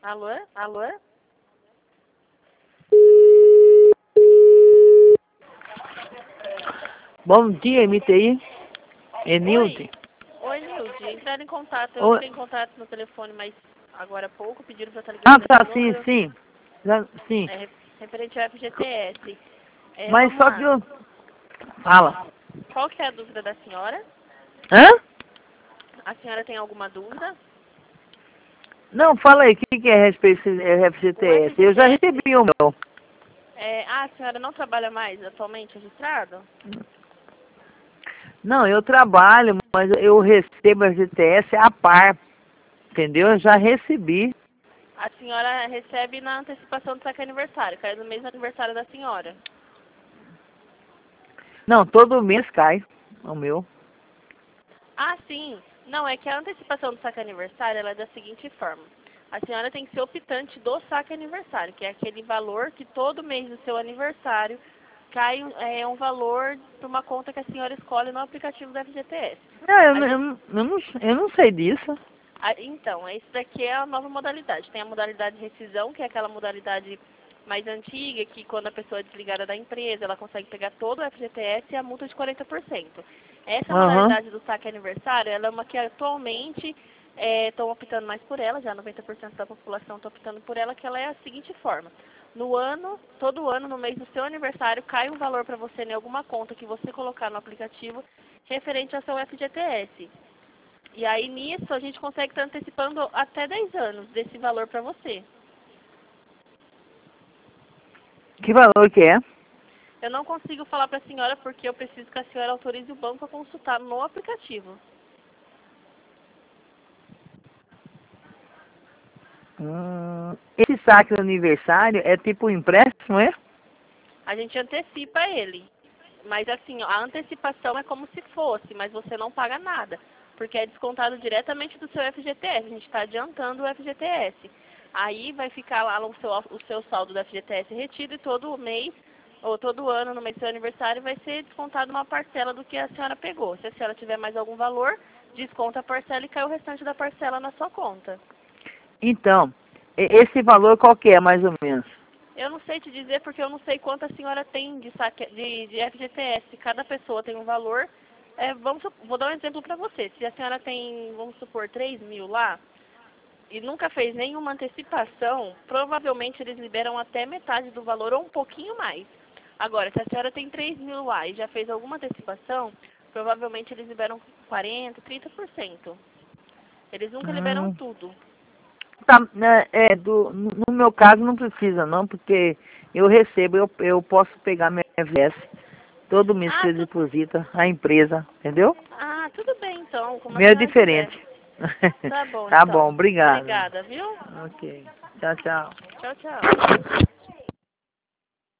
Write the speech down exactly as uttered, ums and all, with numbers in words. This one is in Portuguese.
Alô? Alô? Bom dia, M T I. É Nilde. Oi. Oi, Nilde. Entraram em contato. Eu Oi. entrei em contato no telefone, mas agora há pouco pediram para estar Ah, ligando tá, nesse sim, número. sim. Já- sim. É re- referente ao F G T S. É, Mas vamos só que lá. eu... Fala. Qual que é a dúvida da senhora? Hã? A senhora tem alguma dúvida? Não, fala aí, o que, que é respeito F G T O S? Eu já F G T S... recebi o meu. É, ah, a senhora não trabalha mais atualmente registrado? Não, eu trabalho, mas eu recebo F G T S a par. Entendeu? Eu já recebi. A senhora recebe na antecipação do saque aniversário, cai no mês do aniversário da senhora. Não, todo mês cai o meu. Ah, sim. Não, é que a antecipação do saque aniversário ela é da seguinte forma. A senhora tem que ser optante do saque aniversário, que é aquele valor que todo mês do seu aniversário cai é, um valor para uma conta que a senhora escolhe no aplicativo do F G T S. Não, eu, A não- eu, gente, não- eu, não, eu não sei disso. a, então, esse daqui é a nova modalidade. Tem a modalidade de rescisão, que é aquela modalidade mais antiga, que quando a pessoa é desligada da empresa, ela consegue pegar todo o F G T S e a multa de quarenta por cento. Essa Aham. modalidade do saque aniversário, ela é uma que atualmente estão optando mais por ela, já noventa por cento da população está optando por ela, que ela é a seguinte forma. No ano, todo ano, no mês do seu aniversário, cai um valor para você em alguma conta que você colocar no aplicativo referente ao seu F G T S. E aí, nisso, a gente consegue estar antecipando até dez anos desse valor para você. Que valor que é? Eu não consigo falar para a senhora porque eu preciso que a senhora autorize o banco a consultar no aplicativo. Hum, esse saque do aniversário é tipo um empréstimo, é? A gente antecipa ele. Mas assim, a antecipação é como se fosse, mas você não paga nada. Porque é descontado diretamente do seu F G T S. A gente está adiantando o F G T S. Aí vai ficar lá o seu, o seu saldo do F G T S retido e todo mês, ou todo ano, no mês do seu aniversário, vai ser descontado uma parcela do que a senhora pegou. Se a senhora tiver mais algum valor, desconta a parcela e cai o restante da parcela na sua conta. Então, e- esse valor qual que é, mais ou menos? Eu não sei te dizer porque eu não sei quanto a senhora tem de, saque, de, de F G T S. Cada pessoa tem um valor. É, vamos, vou dar um exemplo para você. Se a senhora tem, vamos supor, três mil lá e nunca fez nenhuma antecipação, provavelmente eles liberam até metade do valor ou um pouquinho mais. Agora, se a senhora tem três mil lá e já fez alguma antecipação, provavelmente eles liberam quarenta, trinta por cento. Eles nunca liberam Hum, tudo. tá, né, é, do, no no meu caso não precisa não, porque eu recebo, eu, eu posso pegar minha F G S todo mês que Ah, eu tu, deposita a empresa, entendeu? ah, tudo bem então, como a Meu é senhora quiser. diferente. Tá bom, Tá bom, então. obrigado. Obrigada, viu? Ok. Tchau, tchau. Tchau, tchau.